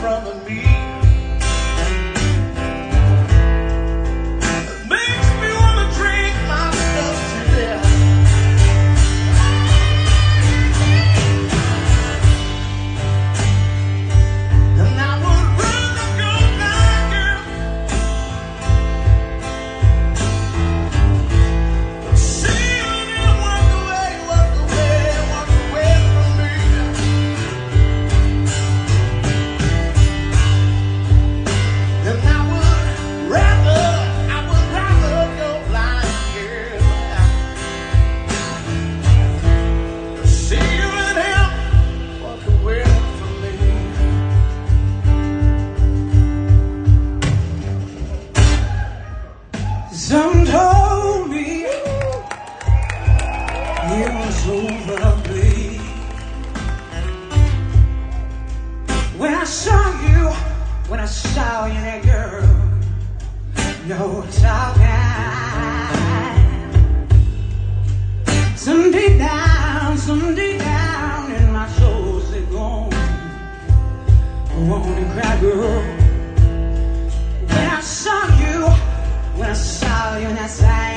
front of me. Some told me it was over, babe. When I saw you, that girl, no talking. Some deep down in my soul said, go on, and cry, girl. When I saw you, and I sang